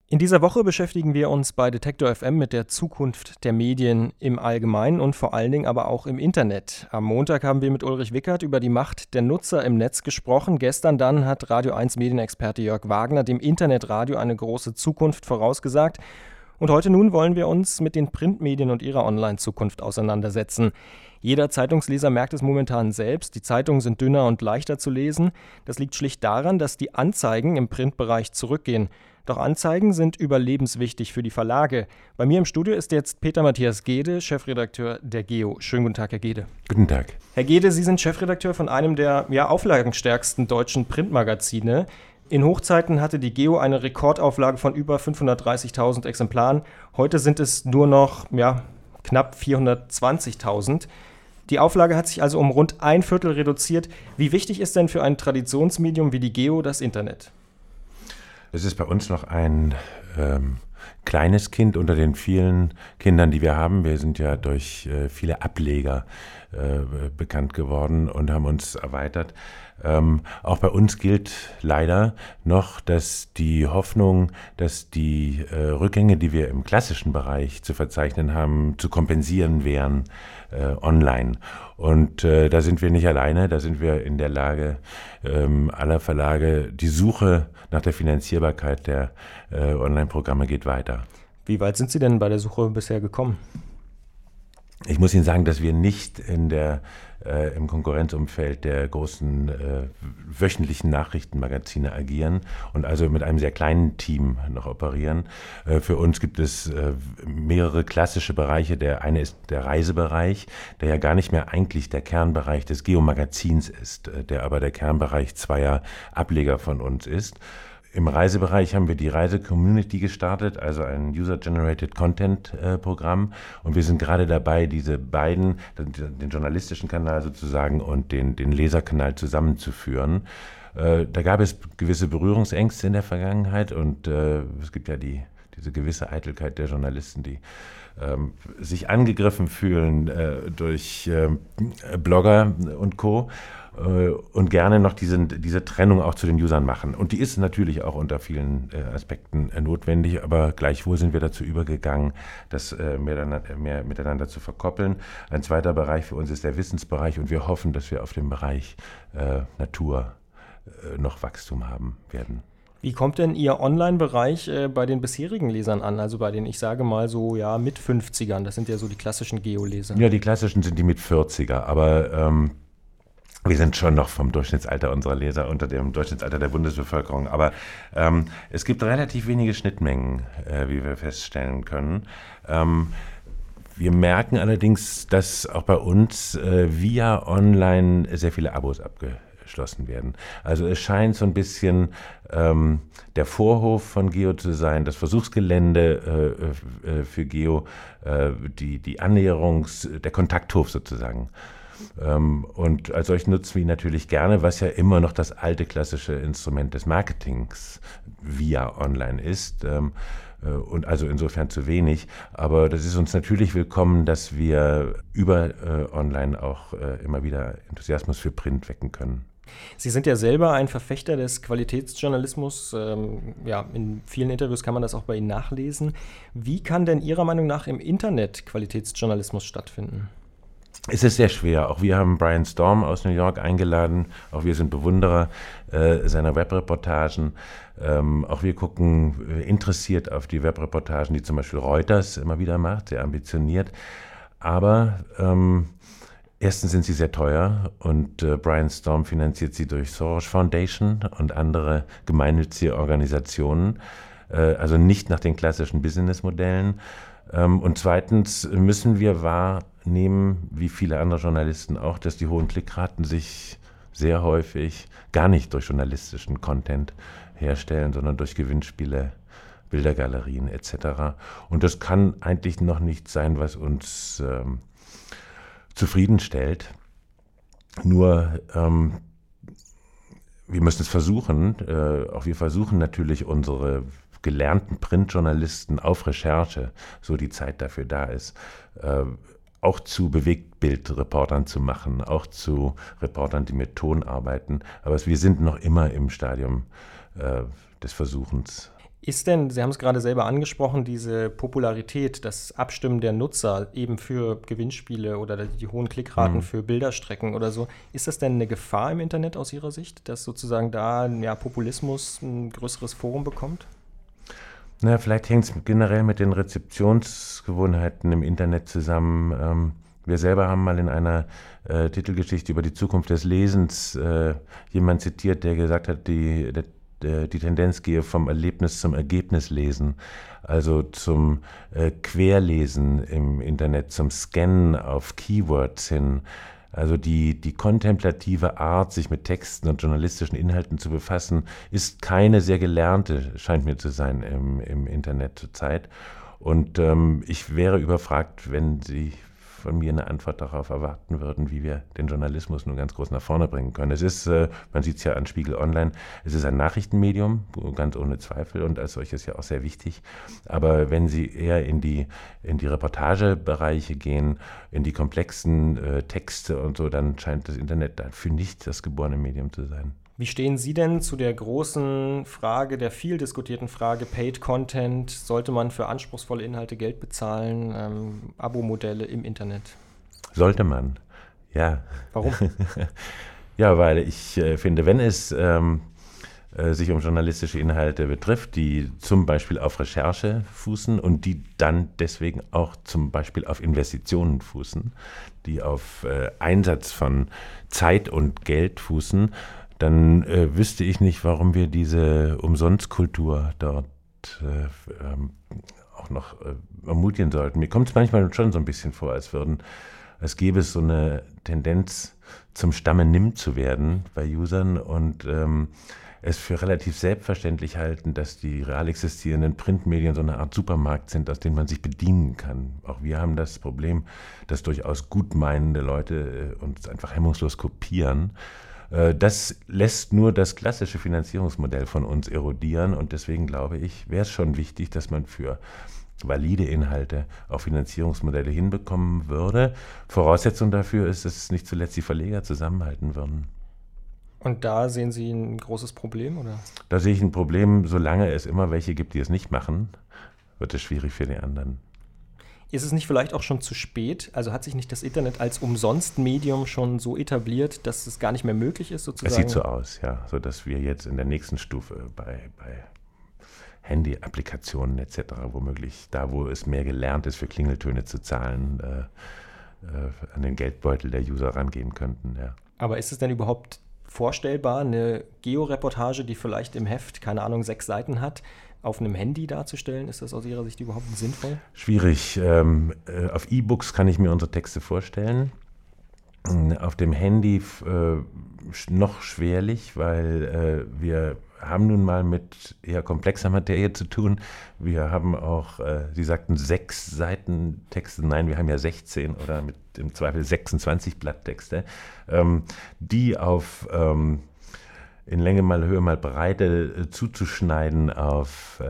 In dieser Woche beschäftigen wir uns bei Detektor FM mit der Zukunft der Medien im Allgemeinen und vor allen Dingen aber auch im Internet. Am Montag haben wir mit Ulrich Wickert über die Macht der Nutzer im Netz gesprochen. Gestern dann hat Radio 1 Medienexperte Jörg Wagner dem Internetradio eine große Zukunft vorausgesagt. Und heute nun wollen wir uns mit den Printmedien und ihrer Online-Zukunft auseinandersetzen. Jeder Zeitungsleser merkt es momentan selbst, die Zeitungen sind dünner und leichter zu lesen. Das liegt schlicht daran, dass die Anzeigen im Printbereich zurückgehen. Doch Anzeigen sind überlebenswichtig für die Verlage. Bei mir im Studio ist jetzt Peter Matthias Gede, Chefredakteur der Geo. Schönen guten Tag, Herr Gede. Guten Tag. Herr Gede, Sie sind Chefredakteur von einem der auflagenstärksten deutschen Printmagazine. In Hochzeiten hatte die Geo eine Rekordauflage von über 530.000 Exemplaren. Heute sind es nur noch knapp 420.000. Die Auflage hat sich also um rund ein Viertel reduziert. Wie wichtig ist denn für ein Traditionsmedium wie die Geo das Internet? Es ist bei uns noch ein kleines Kind unter den vielen Kindern, die wir haben. Wir sind ja durch viele Ableger bekannt geworden und haben uns erweitert. Auch bei uns gilt leider noch, dass die Hoffnung, dass die Rückgänge, die wir im klassischen Bereich zu verzeichnen haben, zu kompensieren wären online. Und da sind wir nicht alleine, da sind wir in der Lage, aller Verlage, die Suche nach der Finanzierbarkeit der Online-Programme geht weiter. Wie weit sind Sie denn bei der Suche bisher gekommen? Ich muss Ihnen sagen, dass wir nicht im Konkurrenzumfeld der großen wöchentlichen Nachrichtenmagazine agieren und also mit einem sehr kleinen Team noch operieren. Für uns gibt es mehrere klassische Bereiche. Der eine ist der Reisebereich, der ja gar nicht mehr eigentlich der Kernbereich des Geo-Magazins ist, der aber der Kernbereich zweier Ableger von uns ist. Im Reisebereich haben wir die Reise-Community gestartet, also ein User-Generated-Content-Programm. Und wir sind gerade dabei, diese beiden, den journalistischen Kanal sozusagen und den Leserkanal zusammenzuführen. Da gab es gewisse Berührungsängste in der Vergangenheit und es gibt ja diese gewisse Eitelkeit der Journalisten, die sich angegriffen fühlen durch Blogger und Co., und gerne noch diese Trennung auch zu den Usern machen. Und die ist natürlich auch unter vielen Aspekten notwendig, aber gleichwohl sind wir dazu übergegangen, das mehr miteinander zu verkoppeln. Ein zweiter Bereich für uns ist der Wissensbereich und wir hoffen, dass wir auf dem Bereich Natur noch Wachstum haben werden. Wie kommt denn Ihr Online-Bereich bei den bisherigen Lesern an? Also bei den, ich sage mal so, mit 50ern. Das sind ja so die klassischen Geo-Leser. Ja, die klassischen sind die mit 40er, aber wir sind schon noch vom Durchschnittsalter unserer Leser unter dem Durchschnittsalter der Bundesbevölkerung. Aber es gibt relativ wenige Schnittmengen, wie wir feststellen können. Wir merken allerdings, dass auch bei uns via Online sehr viele Abos abgeschlossen werden. Also es scheint so ein bisschen der Vorhof von Geo zu sein, das Versuchsgelände für Geo, die der Kontakthof sozusagen. Und als solch nutzen wir ihn natürlich gerne, was ja immer noch das alte klassische Instrument des Marketings via Online ist. Und also insofern zu wenig. Aber das ist uns natürlich willkommen, dass wir über Online auch immer wieder Enthusiasmus für Print wecken können. Sie sind ja selber ein Verfechter des Qualitätsjournalismus. In vielen Interviews kann man das auch bei Ihnen nachlesen. Wie kann denn Ihrer Meinung nach im Internet Qualitätsjournalismus stattfinden? Es ist sehr schwer. Auch wir haben Brian Storm aus New York eingeladen. Auch wir sind Bewunderer seiner Webreportagen. Auch wir gucken interessiert auf die Webreportagen, die zum Beispiel Reuters immer wieder macht, sehr ambitioniert. Aber erstens sind sie sehr teuer und Brian Storm finanziert sie durch Soros Foundation und andere gemeinnützige Organisationen, also nicht nach den klassischen Businessmodellen. Und zweitens müssen wir wahrnehmen, wie viele andere Journalisten auch, dass die hohen Klickraten sich sehr häufig gar nicht durch journalistischen Content herstellen, sondern durch Gewinnspiele, Bildergalerien etc. Und das kann eigentlich noch nicht sein, was uns zufriedenstellt. Nur wir müssen es versuchen. Auch wir versuchen natürlich unsere gelernten Printjournalisten auf Recherche, so die Zeit dafür da ist, auch zu Bewegtbildreportern zu machen, auch zu Reportern, die mit Ton arbeiten. Aber wir sind noch immer im Stadium des Versuchens. Ist denn, Sie haben es gerade selber angesprochen, diese Popularität, das Abstimmen der Nutzer eben für Gewinnspiele oder die hohen Klickraten für Bilderstrecken oder so, ist das denn eine Gefahr im Internet aus Ihrer Sicht, dass sozusagen da Populismus ein größeres Forum bekommt? Na, vielleicht hängt es generell mit den Rezeptionsgewohnheiten im Internet zusammen. Wir selber haben mal in einer Titelgeschichte über die Zukunft des Lesens jemand zitiert, der gesagt hat, die Tendenz gehe vom Erlebnis zum Ergebnislesen, also zum Querlesen im Internet, zum Scannen auf Keywords hin. Also die kontemplative Art, sich mit Texten und journalistischen Inhalten zu befassen, ist keine sehr gelernte, scheint mir zu sein, im Internet zurzeit. Und ich wäre überfragt, wenn Sie von mir eine Antwort darauf erwarten würden, wie wir den Journalismus nun ganz groß nach vorne bringen können. Es ist, man sieht es ja an Spiegel Online, es ist ein Nachrichtenmedium, ganz ohne Zweifel und als solches ja auch sehr wichtig. Aber wenn Sie eher in die Reportagebereiche gehen, in die komplexen Texte und so, dann scheint das Internet dafür nicht das geborene Medium zu sein. Wie stehen Sie denn zu der großen Frage, der viel diskutierten Frage Paid Content? Sollte man für anspruchsvolle Inhalte Geld bezahlen? Abo-Modelle im Internet? Sollte man, ja. Warum? Ja, weil ich finde, wenn es sich um journalistische Inhalte betrifft, die zum Beispiel auf Recherche fußen und die dann deswegen auch zum Beispiel auf Investitionen fußen, die auf Einsatz von Zeit und Geld fußen, dann wüsste ich nicht, warum wir diese Umsonstkultur dort auch noch ermutigen sollten. Mir kommt es manchmal schon so ein bisschen vor, als gäbe es so eine Tendenz, zum Stamme nimm zu werden bei Usern und es für relativ selbstverständlich halten, dass die real existierenden Printmedien so eine Art Supermarkt sind, aus dem man sich bedienen kann. Auch wir haben das Problem, dass durchaus gutmeinende Leute uns einfach hemmungslos kopieren. Das lässt nur das klassische Finanzierungsmodell von uns erodieren und deswegen glaube ich, wäre es schon wichtig, dass man für valide Inhalte auch Finanzierungsmodelle hinbekommen würde. Voraussetzung dafür ist, dass nicht zuletzt die Verleger zusammenhalten würden. Und da sehen Sie ein großes Problem, oder? Da sehe ich ein Problem, solange es immer welche gibt, die es nicht machen, wird es schwierig für die anderen. Ist es nicht vielleicht auch schon zu spät? Also hat sich nicht das Internet als Umsonstmedium schon so etabliert, dass es gar nicht mehr möglich ist, sozusagen? Es sieht so aus, ja, sodass wir jetzt in der nächsten Stufe bei Handy-Applikationen etc., womöglich da, wo es mehr gelernt ist, für Klingeltöne zu zahlen, an den Geldbeutel der User rangehen könnten, ja. Aber ist es denn überhaupt vorstellbar, eine Georeportage, die vielleicht im Heft, keine Ahnung, 6 Seiten hat, auf einem Handy darzustellen? Ist das aus Ihrer Sicht überhaupt sinnvoll? Schwierig. Auf E-Books kann ich mir unsere Texte vorstellen. Auf dem Handy noch schwerlich, weil wir haben nun mal mit eher komplexer Materie zu tun. Wir haben auch, Sie sagten 6 Seiten Texte, nein, wir haben ja 16 oder mit im Zweifel 26 Blatttexte, die auf in Länge mal Höhe mal Breite zuzuschneiden auf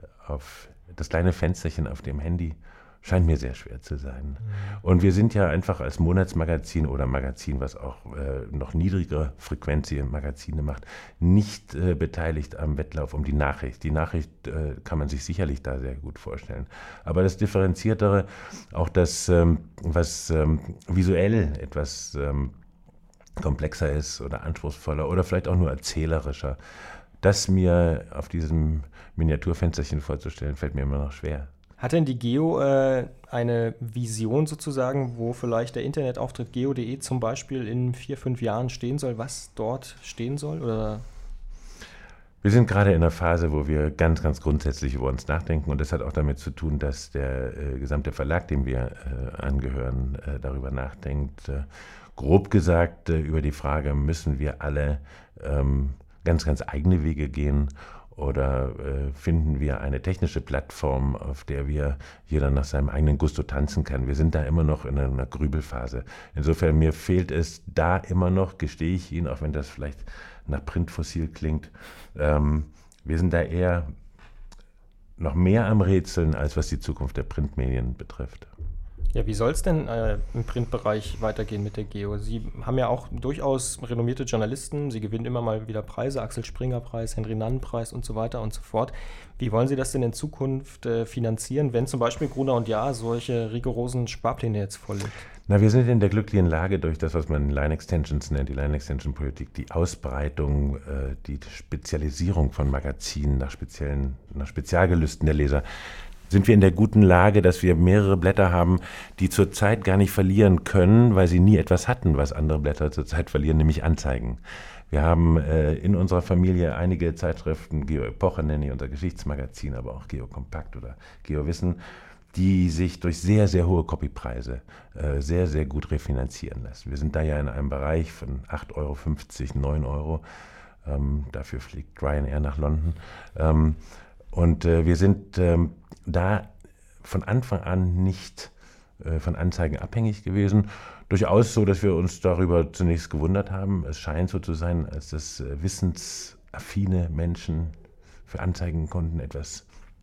das kleine Fensterchen auf dem Handy, scheint mir sehr schwer zu sein. Und wir sind ja einfach als Monatsmagazin oder Magazin, was auch noch niedrigere frequenzige Magazine macht, nicht beteiligt am Wettlauf um die Nachricht. Die Nachricht kann man sich sicherlich da sehr gut vorstellen. Aber das Differenziertere, auch das, was visuell etwas komplexer ist oder anspruchsvoller oder vielleicht auch nur erzählerischer, das mir auf diesem Miniaturfensterchen vorzustellen, fällt mir immer noch schwer. Hat denn die Geo eine Vision sozusagen, wo vielleicht der Internetauftritt geo.de zum Beispiel in 4-5 Jahren stehen soll, was dort stehen soll? Oder? Wir sind gerade in einer Phase, wo wir ganz, ganz grundsätzlich über uns nachdenken und das hat auch damit zu tun, dass der gesamte Verlag, dem wir angehören, darüber nachdenkt. Grob gesagt über die Frage, müssen wir alle ganz, ganz eigene Wege gehen oder finden wir eine technische Plattform, auf der jeder nach seinem eigenen Gusto tanzen kann. Wir sind da immer noch in einer Grübelphase. Insofern, mir fehlt es da immer noch, gestehe ich Ihnen, auch wenn das vielleicht nach Printfossil klingt, wir sind da eher noch mehr am Rätseln, als was die Zukunft der Printmedien betrifft. Ja, wie soll es denn im Printbereich weitergehen mit der Geo? Sie haben ja auch durchaus renommierte Journalisten. Sie gewinnen immer mal wieder Preise, Axel-Springer-Preis, Henry-Nannen-Preis und so weiter und so fort. Wie wollen Sie das denn in Zukunft finanzieren, wenn zum Beispiel Gruner und Jahr solche rigorosen Sparpläne jetzt vorlegt? Na, wir sind in der glücklichen Lage durch das, was man Line Extensions nennt, die Line Extension Politik, die Ausbreitung, die Spezialisierung von Magazinen nach Spezialgelüsten der Leser, sind wir in der guten Lage, dass wir mehrere Blätter haben, die zurzeit gar nicht verlieren können, weil sie nie etwas hatten, was andere Blätter zurzeit verlieren, nämlich Anzeigen. Wir haben in unserer Familie einige Zeitschriften, Geo Epoche nenne ich unser Geschichtsmagazin, aber auch Geo Kompakt oder Geo Wissen, die sich durch sehr, sehr hohe Copypreise sehr, sehr gut refinanzieren lassen. Wir sind da ja in einem Bereich von 8,50 €, 9 €. Dafür fliegt Ryanair nach London. Und wir sind da von Anfang an nicht von Anzeigen abhängig gewesen. Durchaus so, dass wir uns darüber zunächst gewundert haben. Es scheint so zu sein, als dass wissensaffine Menschen für Anzeigenkunden für etwas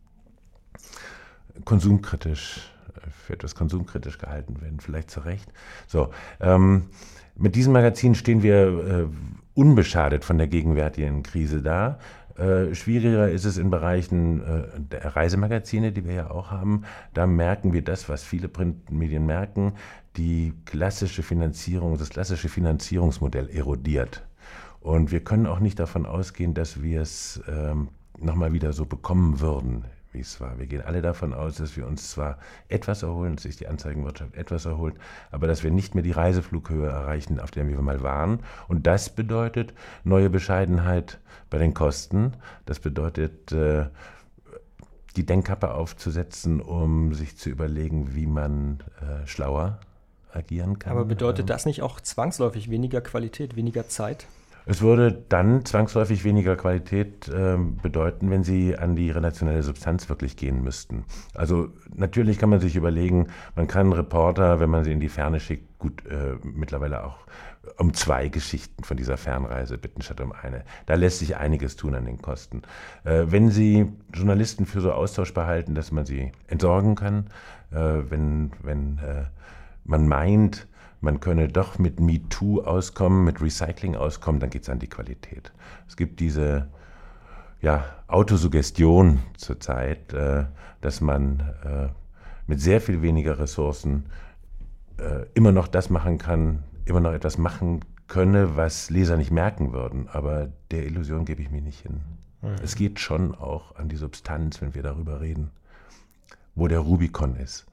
konsumkritisch gehalten werden, vielleicht zu Recht. So, mit diesem Magazin stehen wir unbeschadet von der gegenwärtigen Krise da. Schwieriger ist es in Bereichen der Reisemagazine, die wir ja auch haben. Da merken wir das, was viele Printmedien merken, das klassische Finanzierungsmodell erodiert. Und wir können auch nicht davon ausgehen, dass wir es nochmal wieder so bekommen würden, wie es war. Wir gehen alle davon aus, dass wir uns zwar etwas erholen, dass sich die Anzeigenwirtschaft etwas erholt, aber dass wir nicht mehr die Reiseflughöhe erreichen, auf der wir mal waren. Und das bedeutet neue Bescheidenheit bei den Kosten. Das bedeutet, die Denkkappe aufzusetzen, um sich zu überlegen, wie man schlauer agieren kann. Aber bedeutet das nicht auch zwangsläufig weniger Qualität, weniger Zeit? Es würde dann zwangsläufig weniger Qualität bedeuten, wenn Sie an die redaktionelle Substanz wirklich gehen müssten. Also natürlich kann man sich überlegen, man kann Reporter, wenn man sie in die Ferne schickt, gut mittlerweile auch um 2 Geschichten von dieser Fernreise bitten statt um eine. Da lässt sich einiges tun an den Kosten. Wenn Sie Journalisten für so austauschbar halten, dass man sie entsorgen kann, wenn man meint, man könne doch mit MeToo auskommen, mit Recycling auskommen, dann geht es an die Qualität. Es gibt diese Autosuggestion zurzeit, dass man mit sehr viel weniger Ressourcen immer noch das machen kann, immer noch etwas machen könne, was Leser nicht merken würden. Aber der Illusion gebe ich mich nicht hin. Es geht schon auch an die Substanz, wenn wir darüber reden, wo der Rubikon ist.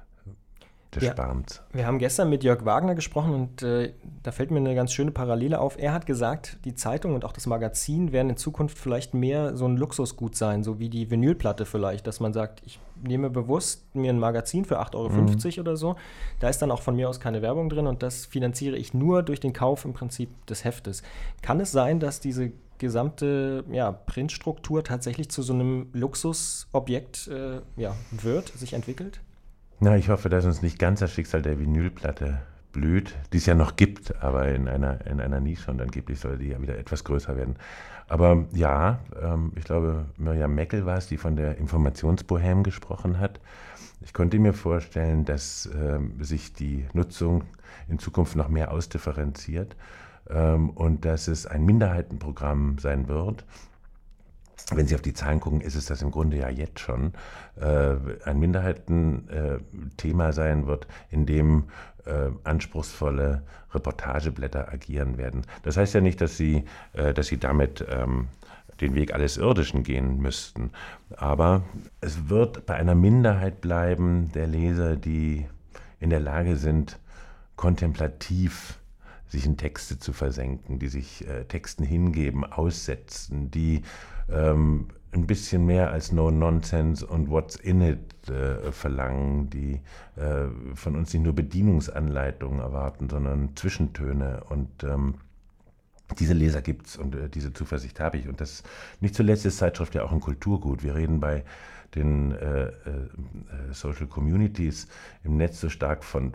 Wir haben gestern mit Jörg Wagner gesprochen und da fällt mir eine ganz schöne Parallele auf. Er hat gesagt, die Zeitung und auch das Magazin werden in Zukunft vielleicht mehr so ein Luxusgut sein, so wie die Vinylplatte vielleicht, dass man sagt, ich nehme bewusst mir ein Magazin für 8,50 € oder so. Da ist dann auch von mir aus keine Werbung drin und das finanziere ich nur durch den Kauf im Prinzip des Heftes. Kann es sein, dass diese gesamte Printstruktur tatsächlich zu so einem Luxusobjekt wird, sich entwickelt? Na, ich hoffe, dass uns nicht ganz das Schicksal der Vinylplatte blüht, die es ja noch gibt, aber in einer Nische und angeblich soll die ja wieder etwas größer werden. Aber ja, ich glaube, Miriam Meckel war es, die von der Informationsbohème gesprochen hat. Ich konnte mir vorstellen, dass sich die Nutzung in Zukunft noch mehr ausdifferenziert und dass es ein Minderheitenprogramm sein wird. Wenn Sie auf die Zahlen gucken, ist es das im Grunde ja jetzt schon, ein Minderheitenthema sein wird, in dem anspruchsvolle Reportageblätter agieren werden. Das heißt ja nicht, dass sie damit den Weg alles Irdischen gehen müssten, aber es wird bei einer Minderheit bleiben der Leser, die in der Lage sind, kontemplativ sich in Texte zu versenken, die sich Texten hingeben, aussetzen, die ein bisschen mehr als No Nonsense und What's in it verlangen, die von uns nicht nur Bedienungsanleitungen erwarten, sondern Zwischentöne und diese Leser gibt's und diese Zuversicht habe ich und das nicht zuletzt ist Zeitschrift ja auch ein Kulturgut. Wir reden bei den Social Communities im Netz so stark von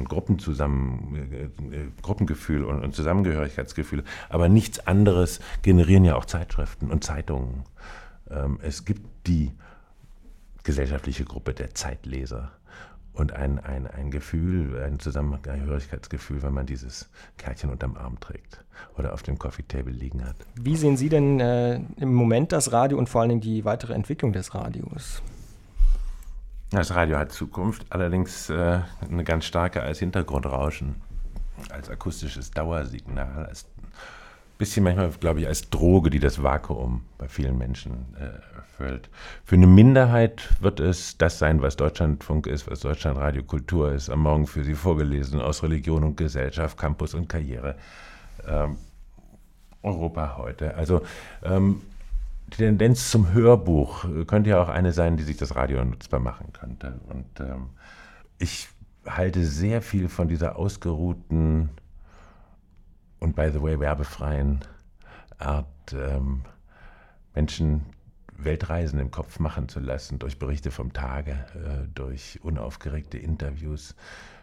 Gruppengefühl und Zusammengehörigkeitsgefühl, aber nichts anderes generieren ja auch Zeitschriften und Zeitungen. Es gibt die gesellschaftliche Gruppe der Zeitleser und ein Gefühl, ein Zusammengehörigkeitsgefühl, wenn man dieses Kärtchen unterm Arm trägt oder auf dem Coffee Table liegen hat. Wie sehen Sie denn im Moment das Radio und vor allen Dingen die weitere Entwicklung des Radios? Das Radio hat Zukunft, allerdings eine ganz starke als Hintergrundrauschen, als akustisches Dauersignal, als bisschen manchmal, glaube ich, als Droge, die das Vakuum bei vielen Menschen erfüllt. Für eine Minderheit wird es das sein, was Deutschlandfunk ist, was Deutschlandradio Kultur ist, am Morgen für Sie vorgelesen, aus Religion und Gesellschaft, Campus und Karriere, Europa heute. Also die Tendenz zum Hörbuch könnte ja auch eine sein, die sich das Radio nutzbar machen könnte. Und ich halte sehr viel von dieser ausgeruhten und by the way werbefreien Art, Menschen Weltreisen im Kopf machen zu lassen, durch Berichte vom Tage, durch unaufgeregte Interviews.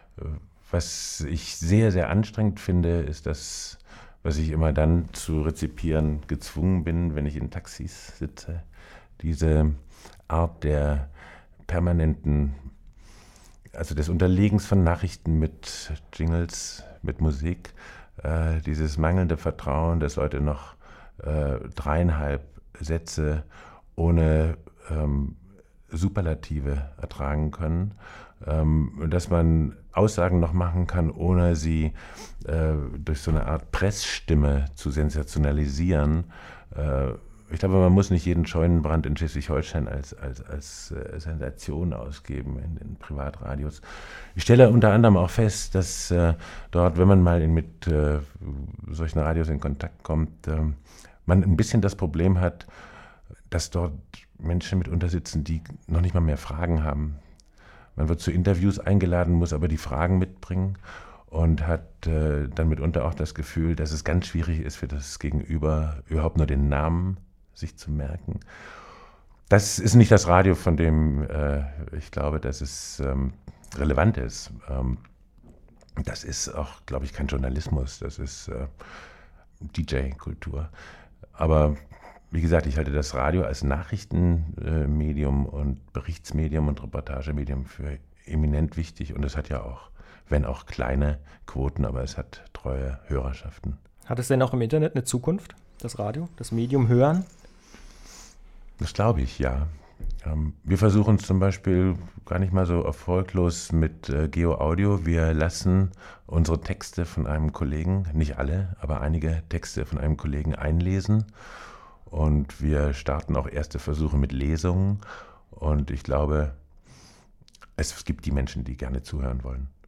Was ich sehr, sehr anstrengend finde, ist das, was ich immer dann zu rezipieren gezwungen bin, wenn ich in Taxis sitze. Diese Art der permanenten, also des Unterlegens von Nachrichten mit Jingles, mit Musik, dieses mangelnde Vertrauen, dass Leute noch 3,5 Sätze ohne Superlative ertragen können, dass man Aussagen noch machen kann, ohne sie durch so eine Art Pressstimme zu sensationalisieren. Ich glaube, man muss nicht jeden Scheunenbrand in Schleswig-Holstein als Sensation ausgeben in den Privatradios. Ich stelle unter anderem auch fest, dass dort, wenn man mal mit solchen Radios in Kontakt kommt, man ein bisschen das Problem hat, dass dort Menschen mitunter sitzen, die noch nicht mal mehr Fragen haben. Man wird zu Interviews eingeladen, muss aber die Fragen mitbringen und hat dann mitunter auch das Gefühl, dass es ganz schwierig ist für das Gegenüber, überhaupt nur den Namen sich zu merken. Das ist nicht das Radio, von dem ich glaube, dass es relevant ist. Das ist auch, glaube ich, kein Journalismus, das ist DJ-Kultur. Aber wie gesagt, ich halte das Radio als Nachrichtenmedium und Berichtsmedium und Reportagemedium für eminent wichtig. Und es hat ja auch, wenn auch kleine Quoten, aber es hat treue Hörerschaften. Hat es denn auch im Internet eine Zukunft, das Radio, das Medium Hören? Das glaube ich, ja. Wir versuchen es zum Beispiel gar nicht mal so erfolglos mit Geo-Audio. Wir lassen unsere Texte von einem Kollegen, nicht alle, aber einige Texte von einem Kollegen einlesen. Und wir starten auch erste Versuche mit Lesungen. Und ich glaube, es gibt die Menschen, die gerne zuhören wollen.